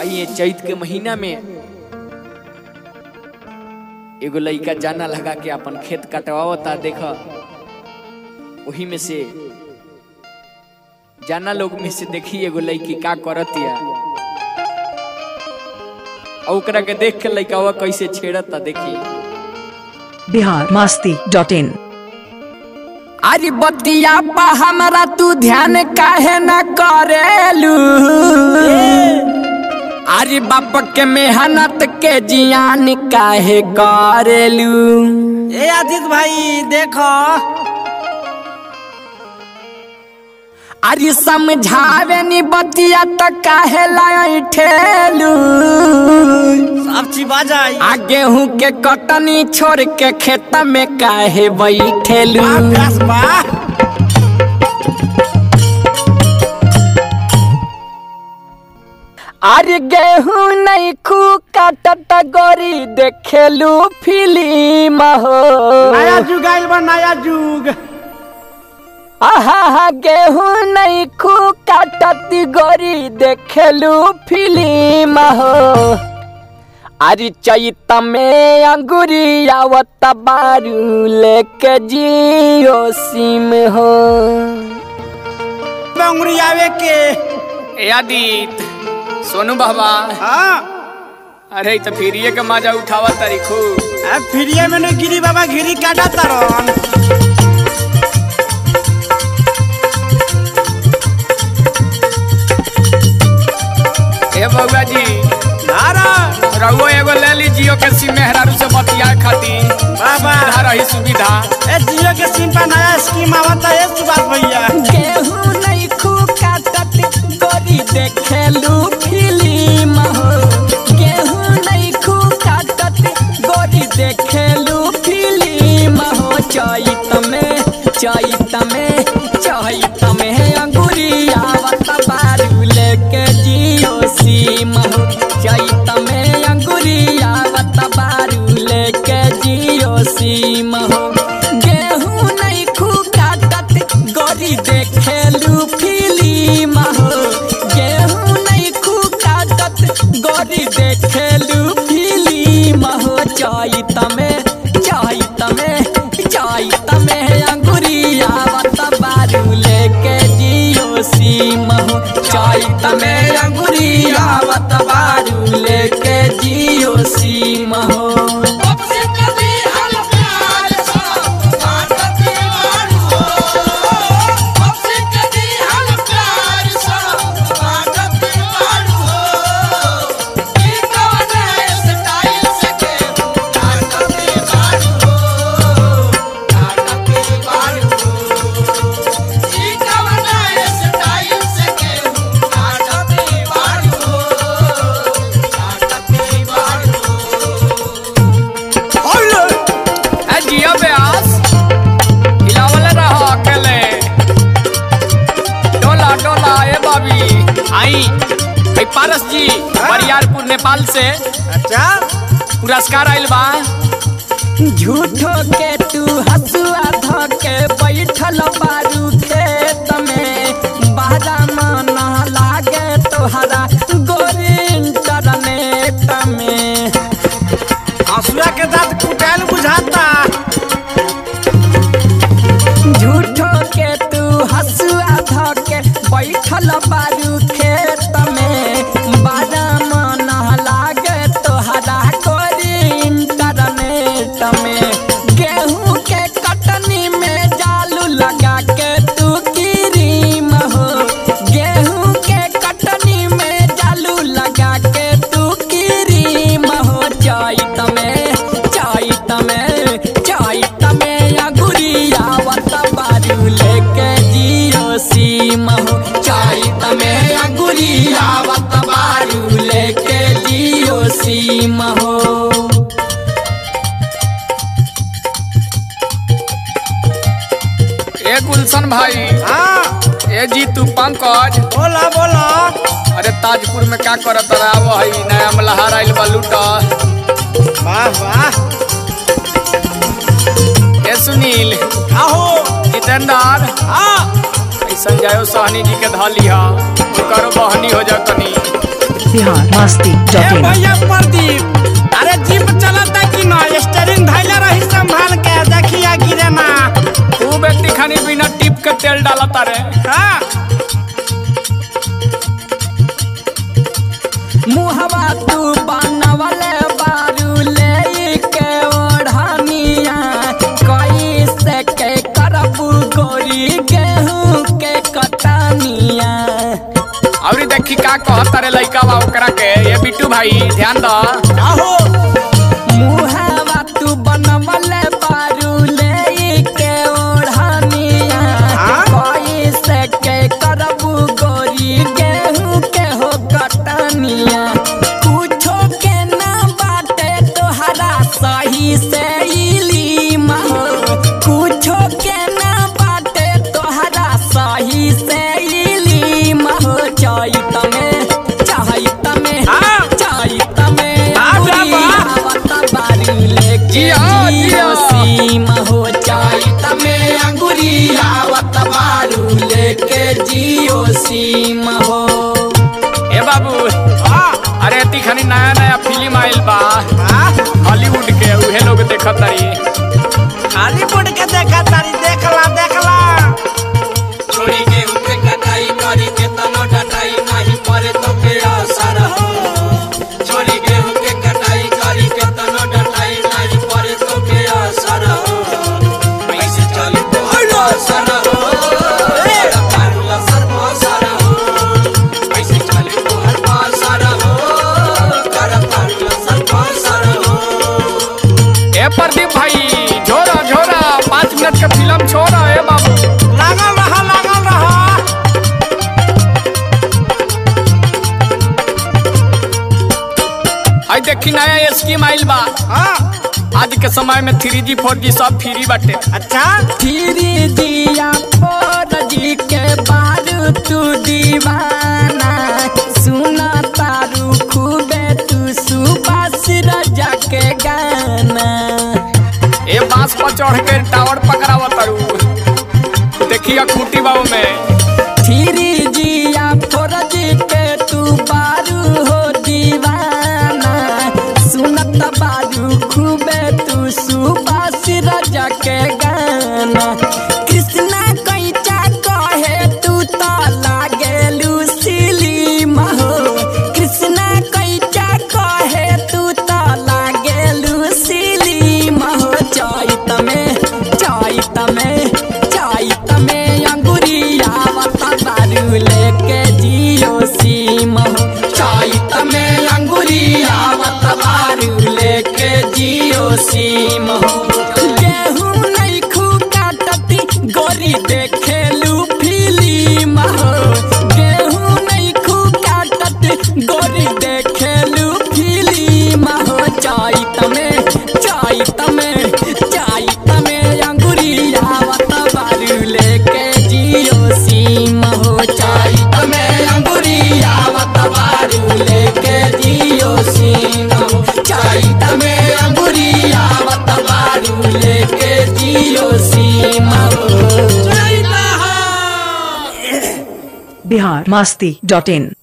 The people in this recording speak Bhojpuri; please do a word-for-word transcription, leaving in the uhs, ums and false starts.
आइए चैत के महीना में एगो लड़का जाना लगा के अपन खेत कटवावता। देखा वही में से जाना लोग में से देखी एगो लड़की का करतिया और ओकरा के देख के लड़कावा कैसे छेड़ता देखी। Bihar Masti dot in. अरे बतिया पा हमारा तू ध्यान काहे न करेलू। अरे बाप के मेहनत के जियान काहे करेलू। ए आदित भाई देखो अरे समझावे नी बतिया तो काहे लाई ठेलू। सब चिबा जाई आ गेहूं के कटनी छोड़ के खेत में काहे बैठेलू। अरे गेहूं नहीं खू काटत गोरी देखेलू फिल्म हो। नया जुग आइल बा नया जुग। आहा गेहूं नहीं खू काटत गोरी देखेलू फिल्म हो। अरे चैत में अंगूरी आवत बारू लेके जियो सिम हो। अंगूरी आवे के ए आदित सोनू बाबा हाँ अरे तो फिरिए के मजा उठावा तारीखू। अब फिरिए में न गिरी बाबा गिरी काटा तरन। ए बउआ जी नारा रहुओ एगो ले ली जियो के सिम मेहरारू से बतिया खाती बाबा रही सुविधा। ए जियो के सिम पर नया स्कीम आवता है सुभाष भैया। गेहूं नहीं खू काटत गोरी देखेलू फिल्म हो। गेहूं नहीं खू काटत गोरी देखेलू फिल्म हो। चैत में चैत में चैत में अंगूरी आवत बारू लेके जियो सिम हो। चैत में अंगूरी आवत बारू लेके जियो सिम हो। गेहूं नहीं खू काटत गोरी देखेलू फिल्म हो। गेहूं नहीं खू काटत गोरी देखेलू फिल्म हो। चैत में चैत में चैत में अंगूरी आवत बारू लेके जियो सिम हो। चैत में अंगूरी आवत बारू लेके जियो सिम हो। आई पारस जी बरियारपुर नेपाल से अच्छा पुरस्कार आइल बा। झूठो के तू हसुआ ध के बैठल बारू खेत में। बारा मन लागे तोहरा गोरी इंटरनेट में। हसुआ के दांत कुटाल बुझाता। झूठो के तू हसुआ ध के बैठल बारू खेत में। बारा मन लागे तोहरा गोरी इंटरनेट में। गेहूं के कटनी में जालू लगा के तू क्रीम हो। गेहूं के कटनी में जालू लगा के तू क्रीम हो। चैत में चैत में चैत में अंगूरी आवत बारू लेके जियो सिम हो। चैत में अंगूरी आवत बारू लेके जियो सिम हो। ए गुलशन भाई हाँ ए जीतू पंकज बोला बोला। अरे ताजपुर में क्या करत रहा है नया मल्हार आइल बा लूटा। वाह वाह। ए सुनील आहो जितेंद्र हाँ ऐसा जायो सहनी जी के धली हा ओकरो बहनी हो जा तनी। बिहार मस्ती ए डॉट इन भैया प्रदीप, अरे जीप चलता कि ना, स्टीयरिंग धैले रही संभाल के, देखिया गिरे ना। तू व्यक्ति खानी बिना टिप के तेल डाला तारे। हाँ मुहवा तू बनवले बारू ले के ओढ़निया, कैसे के करबू गोरी गेहूं के कटनिया। और देखी का कहत रे लइका बा ओकरा के, ये बिट्टू भाई ध्यान द। आहो मुहवा तू बनवले बारू ले के ओढ़निया, कैसे के करबू गोरी गेहूं के हो कटनिया। कुछो के ना बाटे तोहरा सही से इली महो, कुछो के ना बाटे तोहरा सही से इली महो। चाहित में चाहित में हाँ। चाहित में हाँ, अंगुरी बाबा। आवत बारी लेके जियो सीमा हो। चाहित में अंगुरी आवत बारू लेके जियो सीमा हो। ए बाबू, हाँ अरे अति खानी नया नया फिल्म आइल बा हाँ, हॉलीवुड के, उहे लोग देखत तारी। हॉलीवुड के देखा तारी, देखला देखला। छोड़ी गेहूं के कटाई करी के तनो डटाई नहीं परे तो के असर हो। छोड़ी गेहूं के कटाई करी के तनो डटाई नहीं परे तो के असर हो। पैसे चली तो हर असर हो, पारुला सर असर हो। पैसे चली तो हर असर हो, कर पारुला सर असर हो। ए प्रदीप भाई झोरा झोरा पाँच मिनट का फिल्म छोड़ा। ए बाबू लागल रहा लागल रहा। आई देखी नया स्कीम आइल बा। हाँ आज के समय में थ्री जी फोर जी सब फ्री बाटे। अच्छा थ्री जी या फोर जी के बारू तू दीवाना, सुना तारू खूबे तू सुबास राजा के गाना। ए बांस पर चढ़ के टावर पकड़ावा तारू, देखिए खूटी बाबू में। थ्री जी या फोर जी के तू बारू हो दीवाना, सुनत बारू खूबे तू सुबास राजा के गाना। कृष्णा कैचा कहे तू तो लागेलू सिली महो, कृष्णा कैचा कहे तू तो लागेलू सिली महो। चाहित में चाहित में चाहित में अंगुरी आवत बारू लेके जियो सीमा हो। चाहित में अंगुरी आवत बारू लेके जियो सीमा हो। गेहूं नहीं खू काटती गोरी देखेलू फिल्म हो। गेहूं नहीं खू काटती गोरी देखेलू फिल्म हो। चाहित में चाहित में चाहित में अंगुरी आवत बारू लेके जियो सीमा हो। चाहित में अंगुरी आवत बारू लेके जियो सीमा हो। चाहित में अंगुरी आवत बारू लेके जियो सीमा हो। बिहार मस्ती डॉट इन।